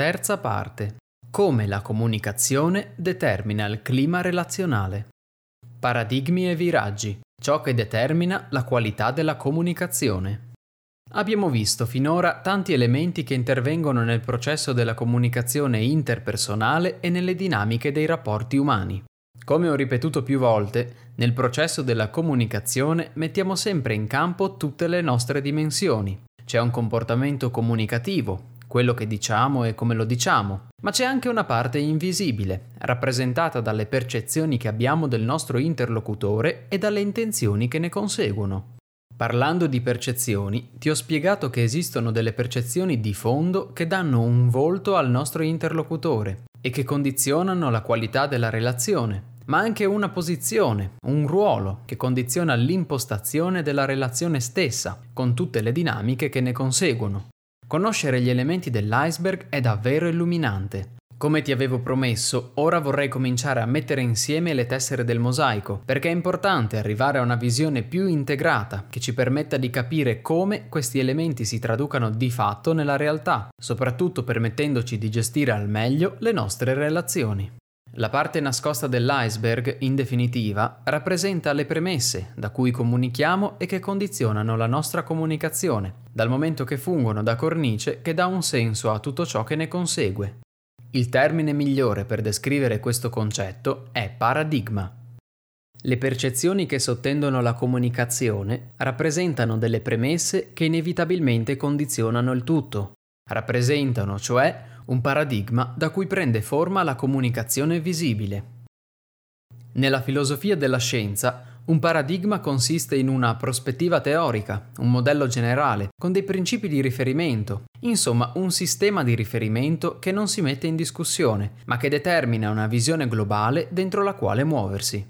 Terza parte. Come la comunicazione determina il clima relazionale. Paradigmi e viraggi. Ciò che determina la qualità della comunicazione. Abbiamo visto finora tanti elementi che intervengono nel processo della comunicazione interpersonale e nelle dinamiche dei rapporti umani. Come ho ripetuto più volte, nel processo della comunicazione mettiamo sempre in campo tutte le nostre dimensioni. C'è un comportamento comunicativo, quello che diciamo e come lo diciamo, ma c'è anche una parte invisibile, rappresentata dalle percezioni che abbiamo del nostro interlocutore e dalle intenzioni che ne conseguono. Parlando di percezioni, ti ho spiegato che esistono delle percezioni di fondo che danno un volto al nostro interlocutore e che condizionano la qualità della relazione, ma anche una posizione, un ruolo che condiziona l'impostazione della relazione stessa, con tutte le dinamiche che ne conseguono. Conoscere gli elementi dell'iceberg è davvero illuminante. Come ti avevo promesso, ora vorrei cominciare a mettere insieme le tessere del mosaico, perché è importante arrivare a una visione più integrata che ci permetta di capire come questi elementi si traducano di fatto nella realtà, soprattutto permettendoci di gestire al meglio le nostre relazioni. La parte nascosta dell'iceberg, in definitiva, rappresenta le premesse da cui comunichiamo e che condizionano la nostra comunicazione, dal momento che fungono da cornice che dà un senso a tutto ciò che ne consegue. Il termine migliore per descrivere questo concetto è paradigma. Le percezioni che sottendono la comunicazione rappresentano delle premesse che inevitabilmente condizionano il tutto. Rappresentano, cioè, un paradigma da cui prende forma la comunicazione visibile. Nella filosofia della scienza, un paradigma consiste in una prospettiva teorica, un modello generale, con dei principi di riferimento, insomma un sistema di riferimento che non si mette in discussione, ma che determina una visione globale dentro la quale muoversi.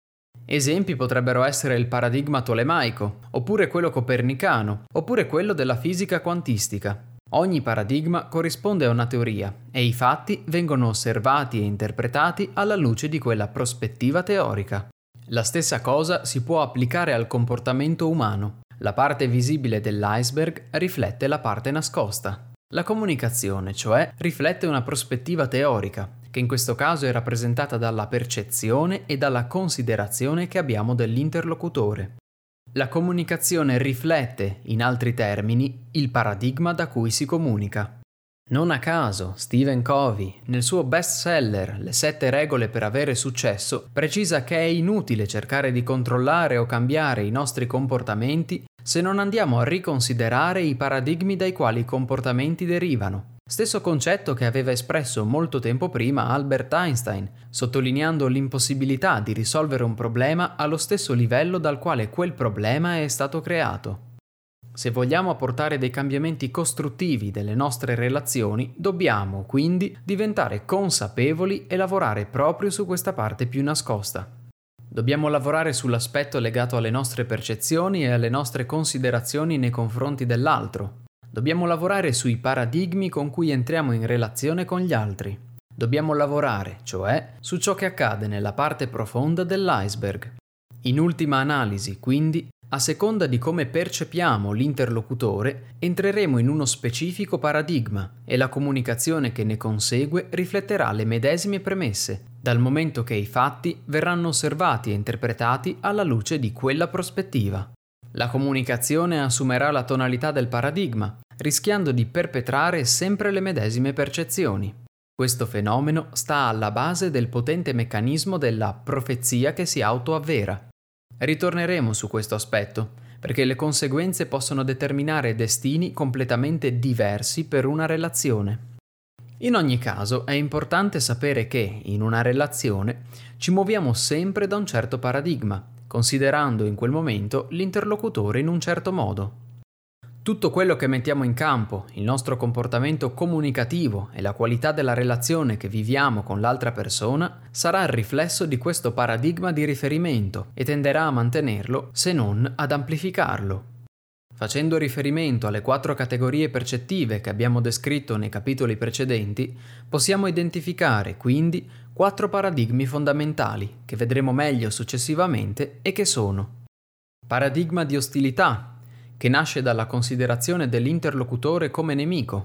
Esempi potrebbero essere il paradigma tolemaico, oppure quello copernicano, oppure quello della fisica quantistica. Ogni paradigma corrisponde a una teoria e i fatti vengono osservati e interpretati alla luce di quella prospettiva teorica. La stessa cosa si può applicare al comportamento umano. La parte visibile dell'iceberg riflette la parte nascosta. La comunicazione, cioè, riflette una prospettiva teorica, che in questo caso è rappresentata dalla percezione e dalla considerazione che abbiamo dell'interlocutore. La comunicazione riflette, in altri termini, il paradigma da cui si comunica. Non a caso, Stephen Covey, nel suo bestseller Le 7 regole per avere successo, precisa che è inutile cercare di controllare o cambiare i nostri comportamenti se non andiamo a riconsiderare i paradigmi dai quali i comportamenti derivano. Stesso concetto che aveva espresso molto tempo prima Albert Einstein, sottolineando l'impossibilità di risolvere un problema allo stesso livello dal quale quel problema è stato creato. Se vogliamo apportare dei cambiamenti costruttivi delle nostre relazioni, dobbiamo, quindi, diventare consapevoli e lavorare proprio su questa parte più nascosta. Dobbiamo lavorare sull'aspetto legato alle nostre percezioni e alle nostre considerazioni nei confronti dell'altro. Dobbiamo lavorare sui paradigmi con cui entriamo in relazione con gli altri. Dobbiamo lavorare, cioè, su ciò che accade nella parte profonda dell'iceberg. In ultima analisi, quindi, a seconda di come percepiamo l'interlocutore, entreremo in uno specifico paradigma e la comunicazione che ne consegue rifletterà le medesime premesse, dal momento che i fatti verranno osservati e interpretati alla luce di quella prospettiva. La comunicazione assumerà la tonalità del paradigma, rischiando di perpetrare sempre le medesime percezioni. Questo fenomeno sta alla base del potente meccanismo della profezia che si autoavvera. Ritorneremo su questo aspetto, perché le conseguenze possono determinare destini completamente diversi per una relazione. In ogni caso, è importante sapere che, in una relazione, ci muoviamo sempre da un certo paradigma, considerando in quel momento l'interlocutore in un certo modo. Tutto quello che mettiamo in campo, il nostro comportamento comunicativo e la qualità della relazione che viviamo con l'altra persona, sarà il riflesso di questo paradigma di riferimento e tenderà a mantenerlo, se non ad amplificarlo. Facendo riferimento alle 4 categorie percettive che abbiamo descritto nei capitoli precedenti, possiamo identificare quindi 4 paradigmi fondamentali che vedremo meglio successivamente e che sono: paradigma di ostilità, che nasce dalla considerazione dell'interlocutore come nemico.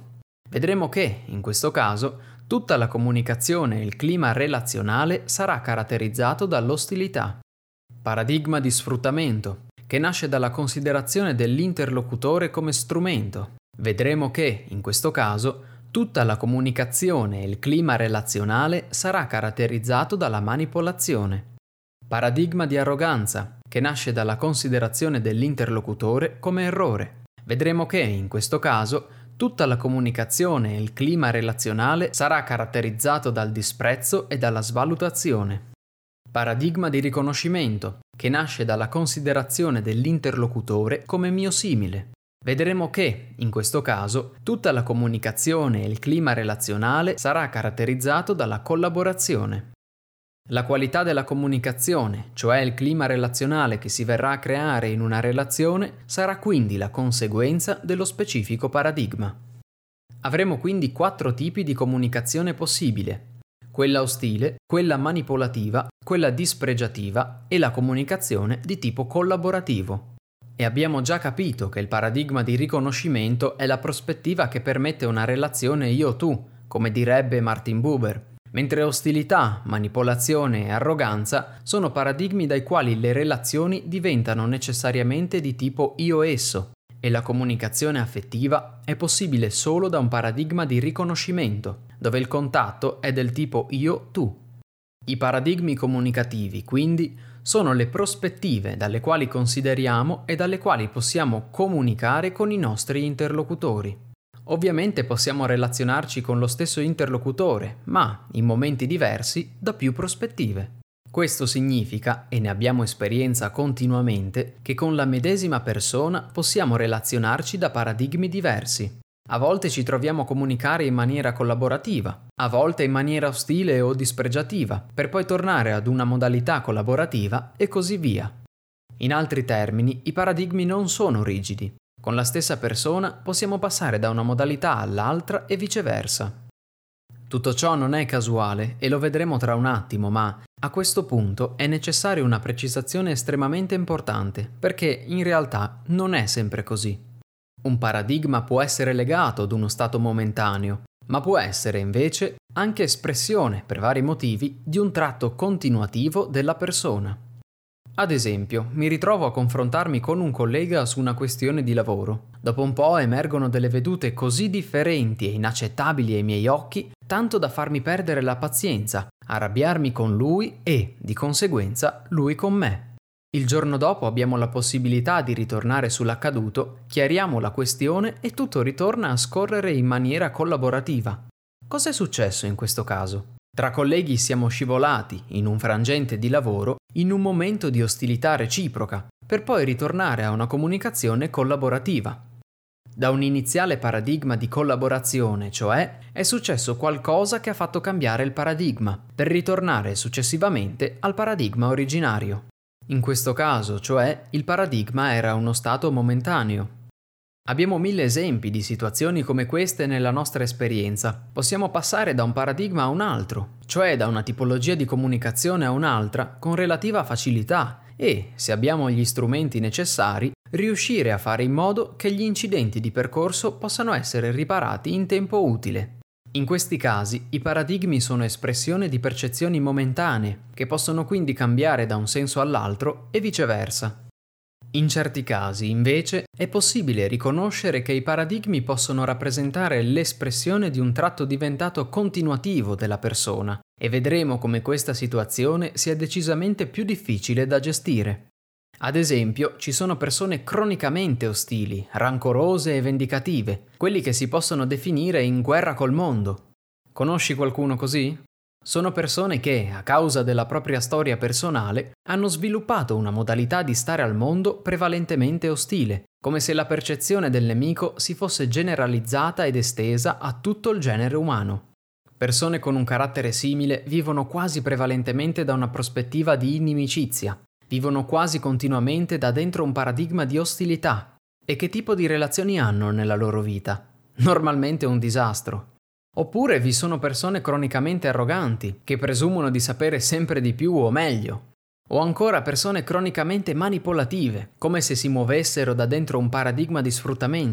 Vedremo che, in questo caso, tutta la comunicazione e il clima relazionale sarà caratterizzato dall'ostilità. Paradigma di sfruttamento, che nasce dalla considerazione dell'interlocutore come strumento. Vedremo che, in questo caso, tutta la comunicazione e il clima relazionale sarà caratterizzato dalla manipolazione. Paradigma di arroganza, che nasce dalla considerazione dell'interlocutore come errore. Vedremo che, in questo caso, tutta la comunicazione e il clima relazionale sarà caratterizzato dal disprezzo e dalla svalutazione. Paradigma di riconoscimento, che nasce dalla considerazione dell'interlocutore come mio simile. Vedremo che, in questo caso, tutta la comunicazione e il clima relazionale sarà caratterizzato dalla collaborazione. La qualità della comunicazione, cioè il clima relazionale che si verrà a creare in una relazione, sarà quindi la conseguenza dello specifico paradigma. Avremo quindi 4 tipi di comunicazione possibile: quella ostile, quella manipolativa, quella dispregiativa e la comunicazione di tipo collaborativo. E abbiamo già capito che il paradigma di riconoscimento è la prospettiva che permette una relazione io-tu, come direbbe Martin Buber, mentre ostilità, manipolazione e arroganza sono paradigmi dai quali le relazioni diventano necessariamente di tipo io-esso, e la comunicazione affettiva è possibile solo da un paradigma di riconoscimento, dove il contatto è del tipo io-tu. I paradigmi comunicativi, quindi, sono le prospettive dalle quali consideriamo e dalle quali possiamo comunicare con i nostri interlocutori. Ovviamente possiamo relazionarci con lo stesso interlocutore, ma, in momenti diversi, da più prospettive. Questo significa, e ne abbiamo esperienza continuamente, che con la medesima persona possiamo relazionarci da paradigmi diversi. A volte ci troviamo a comunicare in maniera collaborativa, a volte in maniera ostile o dispregiativa, per poi tornare ad una modalità collaborativa e così via. In altri termini, i paradigmi non sono rigidi. Con la stessa persona possiamo passare da una modalità all'altra e viceversa. Tutto ciò non è casuale e lo vedremo tra un attimo, ma a questo punto è necessaria una precisazione estremamente importante, perché in realtà non è sempre così. Un paradigma può essere legato ad uno stato momentaneo, ma può essere invece anche espressione, per vari motivi, di un tratto continuativo della persona. Ad esempio, mi ritrovo a confrontarmi con un collega su una questione di lavoro. Dopo un po' emergono delle vedute così differenti e inaccettabili ai miei occhi, tanto da farmi perdere la pazienza, arrabbiarmi con lui e, di conseguenza, lui con me. Il giorno dopo abbiamo la possibilità di ritornare sull'accaduto, chiariamo la questione e tutto ritorna a scorrere in maniera collaborativa. Cos'è successo in questo caso? Tra colleghi siamo scivolati, in un frangente di lavoro, in un momento di ostilità reciproca, per poi ritornare a una comunicazione collaborativa. Da un iniziale paradigma di collaborazione, cioè, è successo qualcosa che ha fatto cambiare il paradigma, per ritornare successivamente al paradigma originario. In questo caso, cioè, il paradigma era uno stato momentaneo. Abbiamo 1000 esempi di situazioni come queste nella nostra esperienza. Possiamo passare da un paradigma a un altro, cioè da una tipologia di comunicazione a un'altra, con relativa facilità e, se abbiamo gli strumenti necessari, riuscire a fare in modo che gli incidenti di percorso possano essere riparati in tempo utile. In questi casi, i paradigmi sono espressione di percezioni momentanee, che possono quindi cambiare da un senso all'altro e viceversa. In certi casi, invece, è possibile riconoscere che i paradigmi possono rappresentare l'espressione di un tratto diventato continuativo della persona, e vedremo come questa situazione sia decisamente più difficile da gestire. Ad esempio, ci sono persone cronicamente ostili, rancorose e vendicative, quelli che si possono definire in guerra col mondo. Conosci qualcuno così? Sono persone che, a causa della propria storia personale, hanno sviluppato una modalità di stare al mondo prevalentemente ostile, come se la percezione del nemico si fosse generalizzata ed estesa a tutto il genere umano. Persone con un carattere simile vivono quasi prevalentemente da una prospettiva di inimicizia, vivono quasi continuamente da dentro un paradigma di ostilità. E che tipo di relazioni hanno nella loro vita? Normalmente un disastro. Oppure vi sono persone cronicamente arroganti, che presumono di sapere sempre di più o meglio. O ancora persone cronicamente manipolative, come se si muovessero da dentro un paradigma di sfruttamento.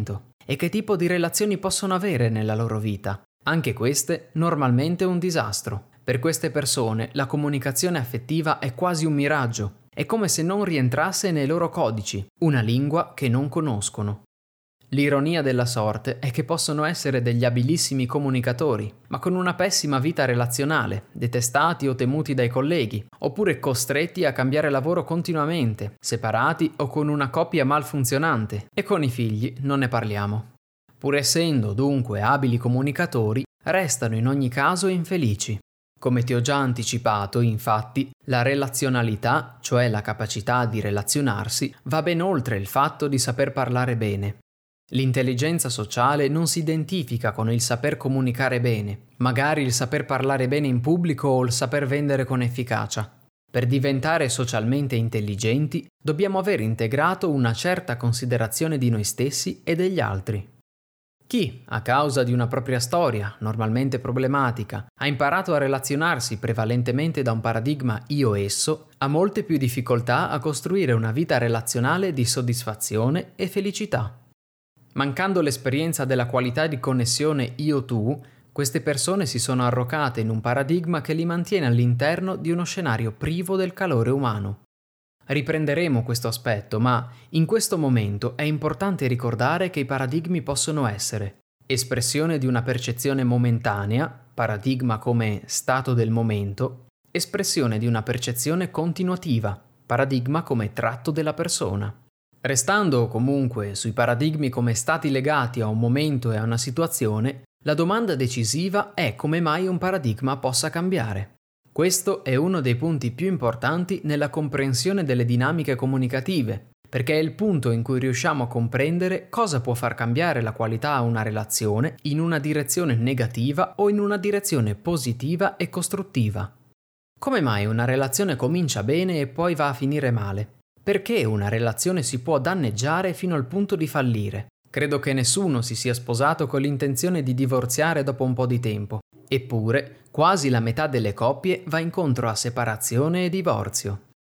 e che tipo di relazioni possono avere nella loro vita. Anche queste normalmente un disastro. Per queste persone la comunicazione affettiva è quasi un miraggio, è come se non rientrasse nei loro codici, una lingua che non conoscono. L'ironia della sorte è che possono essere degli abilissimi comunicatori, ma con una pessima vita relazionale, detestati o temuti dai colleghi, oppure costretti a cambiare lavoro continuamente, separati o con una coppia malfunzionante, e con i figli non ne parliamo. Pur essendo dunque abili comunicatori, restano in ogni caso infelici. Come ti ho già anticipato, infatti, la relazionalità, cioè la capacità di relazionarsi, va ben oltre il fatto di saper parlare bene. L'intelligenza sociale non si identifica con il saper comunicare bene, magari il saper parlare bene in pubblico o il saper vendere con efficacia. Per diventare socialmente intelligenti, dobbiamo aver integrato una certa considerazione di noi stessi e degli altri. Chi, a causa di una propria storia, normalmente problematica, ha imparato a relazionarsi prevalentemente da un paradigma io-esso, ha molte più difficoltà a costruire una vita relazionale di soddisfazione e felicità. Mancando l'esperienza della qualità di connessione io-tu, queste persone si sono arrocate in un paradigma che li mantiene all'interno di uno scenario privo del calore umano. Riprenderemo questo aspetto, ma in questo momento è importante ricordare che i paradigmi possono essere espressione di una percezione momentanea, paradigma come stato del momento, espressione di una percezione continuativa, paradigma come tratto della persona. Restando comunque sui paradigmi come stati legati a un momento e a una situazione, la domanda decisiva è come mai un paradigma possa cambiare. Questo è uno dei punti più importanti nella comprensione delle dinamiche comunicative, perché è il punto in cui riusciamo a comprendere cosa può far cambiare la qualità a una relazione in una direzione negativa o in una direzione positiva e costruttiva. Come mai una relazione comincia bene e poi va a finire male? Perché una relazione si può danneggiare fino al punto di fallire? Credo che nessuno si sia sposato con l'intenzione di divorziare dopo un po' di tempo. Eppure, quasi la metà delle coppie va incontro a separazione e divorzio.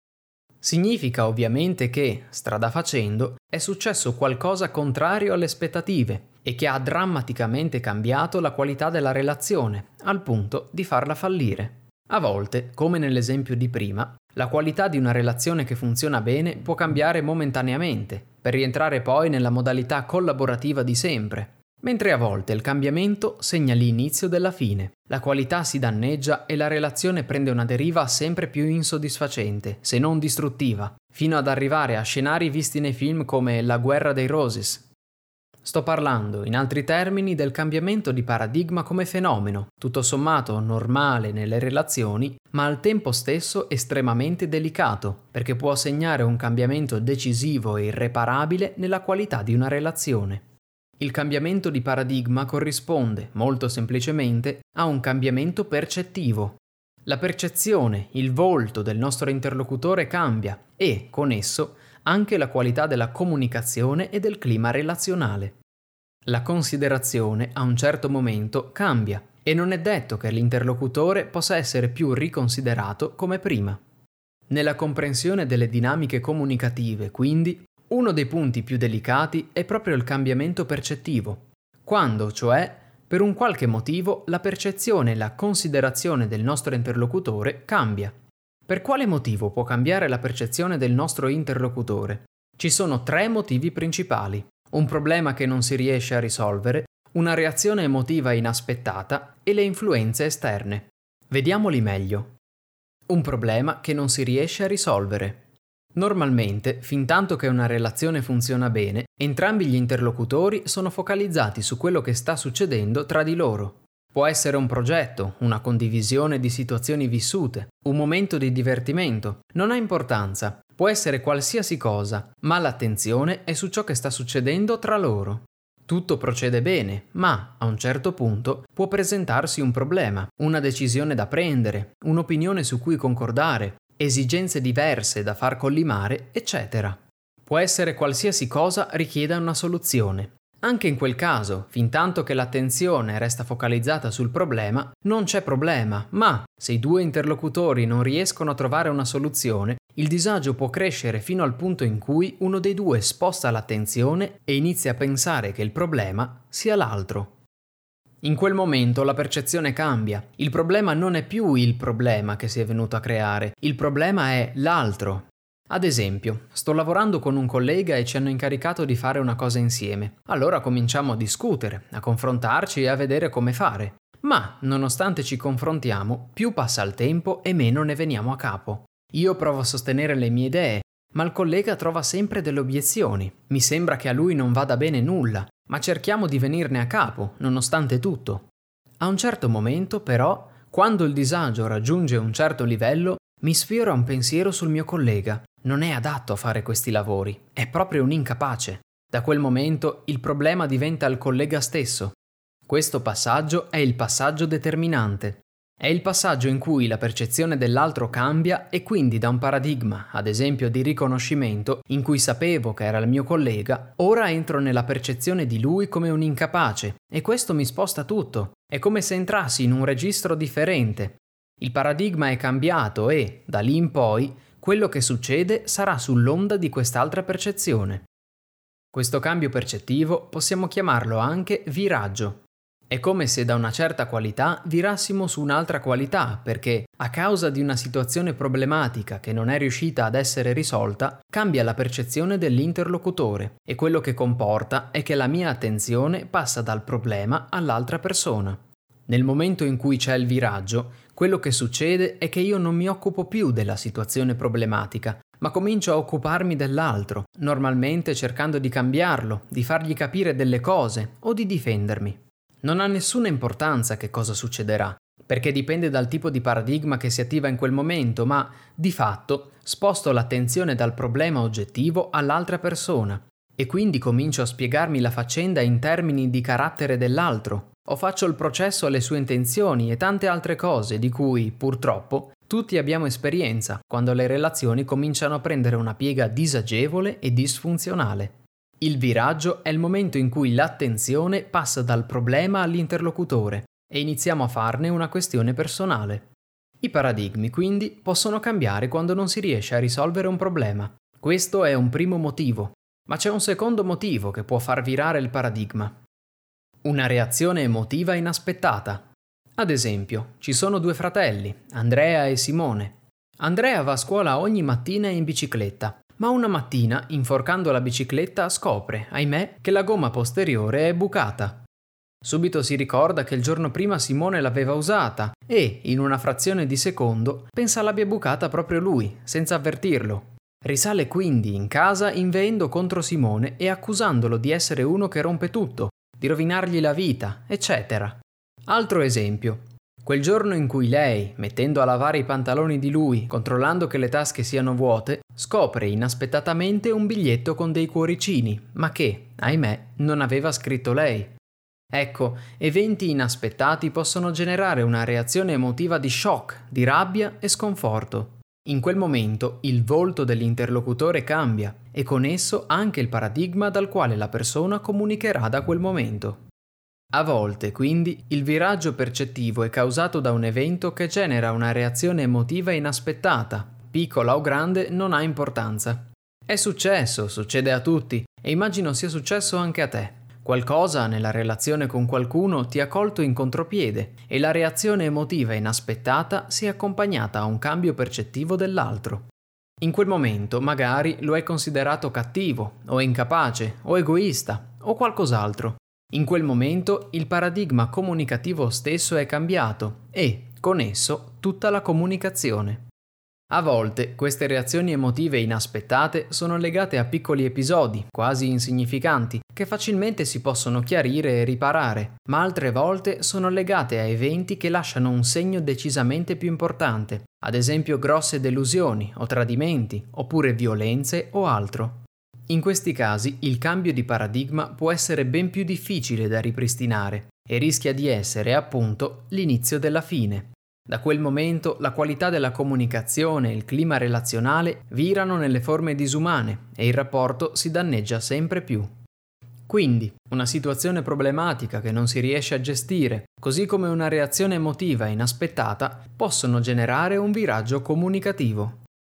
Significa ovviamente che, strada facendo, è successo qualcosa contrario alle aspettative e che ha drammaticamente cambiato la qualità della relazione, al punto di farla fallire. A volte, come nell'esempio di prima, la qualità di una relazione che funziona bene può cambiare momentaneamente, per rientrare poi nella modalità collaborativa di sempre, mentre a volte il cambiamento segna l'inizio della fine. La qualità si danneggia e la relazione prende una deriva sempre più insoddisfacente, se non distruttiva, fino ad arrivare a scenari visti nei film come La guerra dei Roses. Sto parlando, in altri termini, del cambiamento di paradigma come fenomeno, tutto sommato normale nelle relazioni, ma al tempo stesso estremamente delicato, perché può segnare un cambiamento decisivo e irreparabile nella qualità di una relazione. Il cambiamento di paradigma corrisponde, molto semplicemente, a un cambiamento percettivo. La percezione, il volto del nostro interlocutore cambia e, con esso, anche la qualità della comunicazione e del clima relazionale. La considerazione, a un certo momento, cambia e non è detto che l'interlocutore possa essere più riconsiderato come prima. Nella comprensione delle dinamiche comunicative, quindi, uno dei punti più delicati è proprio il cambiamento percettivo, quando, cioè, per un qualche motivo, la percezione e la considerazione del nostro interlocutore cambia. Per quale motivo può cambiare la percezione del nostro interlocutore? Ci sono 3 motivi principali: un problema che non si riesce a risolvere, una reazione emotiva inaspettata e le influenze esterne. Vediamoli meglio. Un problema che non si riesce a risolvere. Normalmente, fintanto che una relazione funziona bene, entrambi gli interlocutori sono focalizzati su quello che sta succedendo tra di loro. Può essere un progetto, una condivisione di situazioni vissute, un momento di divertimento, non ha importanza, può essere qualsiasi cosa, ma l'attenzione è su ciò che sta succedendo tra loro. Tutto procede bene, ma a un certo punto può presentarsi un problema, una decisione da prendere, un'opinione su cui concordare, esigenze diverse da far collimare, eccetera. Può essere qualsiasi cosa richieda una soluzione. Anche in quel caso, fintanto che l'attenzione resta focalizzata sul problema, non c'è problema, ma se i 2 interlocutori non riescono a trovare una soluzione, il disagio può crescere fino al punto in cui uno dei due sposta l'attenzione e inizia a pensare che il problema sia l'altro. In quel momento la percezione cambia. Il problema non è più il problema che si è venuto a creare, il problema è l'altro. Ad esempio, sto lavorando con un collega e ci hanno incaricato di fare una cosa insieme. Allora cominciamo a discutere, a confrontarci e a vedere come fare. Ma, nonostante ci confrontiamo, più passa il tempo e meno ne veniamo a capo. Io provo a sostenere le mie idee, ma il collega trova sempre delle obiezioni. Mi sembra che a lui non vada bene nulla, ma cerchiamo di venirne a capo, nonostante tutto. A un certo momento, però, quando il disagio raggiunge un certo livello, mi sfiora un pensiero sul mio collega. Non è adatto a fare questi lavori, è proprio un incapace. Da quel momento il problema diventa il collega stesso. Questo passaggio è il passaggio determinante. È il passaggio in cui la percezione dell'altro cambia e quindi da un paradigma, ad esempio di riconoscimento, in cui sapevo che era il mio collega, ora entro nella percezione di lui come un incapace e questo mi sposta tutto. È come se entrassi in un registro differente. Il paradigma è cambiato e, da lì in poi, quello che succede sarà sull'onda di quest'altra percezione. Questo cambio percettivo possiamo chiamarlo anche viraggio. È come se da una certa qualità virassimo su un'altra qualità, perché, a causa di una situazione problematica che non è riuscita ad essere risolta, cambia la percezione dell'interlocutore e quello che comporta è che la mia attenzione passa dal problema all'altra persona. Nel momento in cui c'è il viraggio, quello che succede è che io non mi occupo più della situazione problematica, ma comincio a occuparmi dell'altro, normalmente cercando di cambiarlo, di fargli capire delle cose o di difendermi. Non ha nessuna importanza che cosa succederà, perché dipende dal tipo di paradigma che si attiva in quel momento, ma, di fatto, sposto l'attenzione dal problema oggettivo all'altra persona e quindi comincio a spiegarmi la faccenda in termini di carattere dell'altro, o faccio il processo alle sue intenzioni e tante altre cose di cui, purtroppo, tutti abbiamo esperienza quando le relazioni cominciano a prendere una piega disagevole e disfunzionale. Il viraggio è il momento in cui l'attenzione passa dal problema all'interlocutore e iniziamo a farne una questione personale. I paradigmi, quindi, possono cambiare quando non si riesce a risolvere un problema. Questo è un primo motivo, ma c'è un secondo motivo che può far virare il paradigma. Una reazione emotiva inaspettata. Ad esempio, ci sono due fratelli, Andrea e Simone. Andrea va a scuola ogni mattina in bicicletta. Ma una mattina, inforcando la bicicletta, scopre, ahimè, che la gomma posteriore è bucata. Subito si ricorda che il giorno prima Simone l'aveva usata e, in una frazione di secondo, pensa l'abbia bucata proprio lui, senza avvertirlo. Risale quindi in casa inveendo contro Simone e accusandolo di essere uno che rompe tutto, di rovinargli la vita, eccetera. Altro esempio. Quel giorno in cui lei, mettendo a lavare i pantaloni di lui, controllando che le tasche siano vuote, scopre inaspettatamente un biglietto con dei cuoricini, ma che, ahimè, non aveva scritto lei. Ecco, eventi inaspettati possono generare una reazione emotiva di shock, di rabbia e sconforto. In quel momento il volto dell'interlocutore cambia e con esso anche il paradigma dal quale la persona comunicherà da quel momento. A volte, quindi, il viraggio percettivo è causato da un evento che genera una reazione emotiva inaspettata, piccola o grande non ha importanza. È successo, succede a tutti, e immagino sia successo anche a te. Qualcosa nella relazione con qualcuno ti ha colto in contropiede e la reazione emotiva inaspettata si è accompagnata a un cambio percettivo dell'altro. In quel momento magari lo hai considerato cattivo, o incapace, o egoista, o qualcos'altro. In quel momento il paradigma comunicativo stesso è cambiato e, con esso, tutta la comunicazione. A volte queste reazioni emotive inaspettate sono legate a piccoli episodi, quasi insignificanti, che facilmente si possono chiarire e riparare, ma altre volte sono legate a eventi che lasciano un segno decisamente più importante, ad esempio grosse delusioni o tradimenti, oppure violenze o altro. In questi casi il cambio di paradigma può essere ben più difficile da ripristinare e rischia di essere, appunto, l'inizio della fine. Da quel momento la qualità della comunicazione e il clima relazionale virano nelle forme disumane e il rapporto si danneggia sempre più. Quindi, una situazione problematica che non si riesce a gestire, così come una reazione emotiva inaspettata, possono generare un viraggio comunicativo.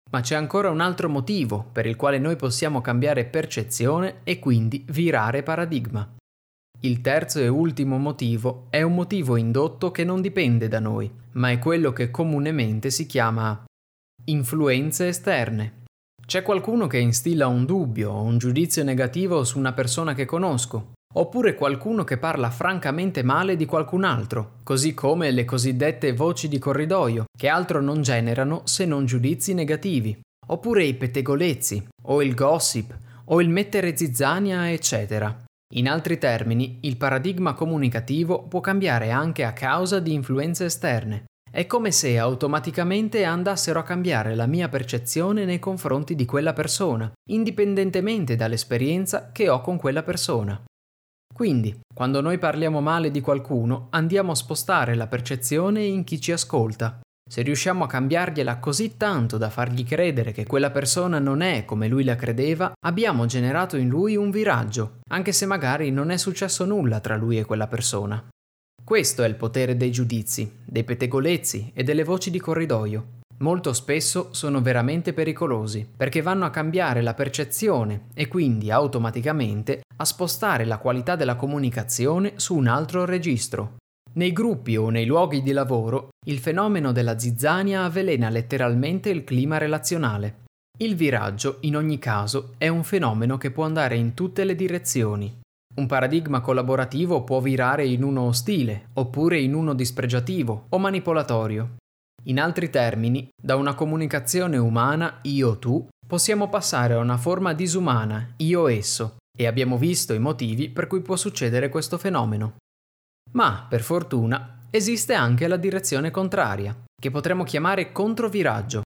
Ma c'è ancora un altro motivo per il quale noi possiamo cambiare percezione e quindi virare paradigma. Il terzo e ultimo motivo è un motivo indotto che non dipende da noi, ma è quello che comunemente si chiama influenze esterne. C'è qualcuno che instilla un dubbio o un giudizio negativo su una persona che conosco, oppure qualcuno che parla francamente male di qualcun altro, così come le cosiddette voci di corridoio, che altro non generano se non giudizi negativi, oppure i pettegolezzi, o il gossip, o il mettere zizzania, eccetera. In altri termini, il paradigma comunicativo può cambiare anche a causa di influenze esterne. È come se automaticamente andassero a cambiare la mia percezione nei confronti di quella persona, indipendentemente dall'esperienza che ho con quella persona. Quindi, quando noi parliamo male di qualcuno, andiamo a spostare la percezione in chi ci ascolta. Se riusciamo a cambiargliela così tanto da fargli credere che quella persona non è come lui la credeva, abbiamo generato in lui un viraggio, anche se magari non è successo nulla tra lui e quella persona. Questo è il potere dei giudizi, dei pettegolezzi e delle voci di corridoio. Molto spesso sono veramente pericolosi, perché vanno a cambiare la percezione e quindi automaticamente a spostare la qualità della comunicazione su un altro registro. Nei gruppi o nei luoghi di lavoro, il fenomeno della zizzania avvelena letteralmente il clima relazionale. Il viraggio, in ogni caso, è un fenomeno che può andare in tutte le direzioni. Un paradigma collaborativo può virare in uno ostile, oppure in uno dispregiativo o manipolatorio. In altri termini, da una comunicazione umana io-tu possiamo passare a una forma disumana io-esso, e abbiamo visto i motivi per cui può succedere questo fenomeno. Ma, per fortuna, esiste anche la direzione contraria, che potremmo chiamare controviraggio,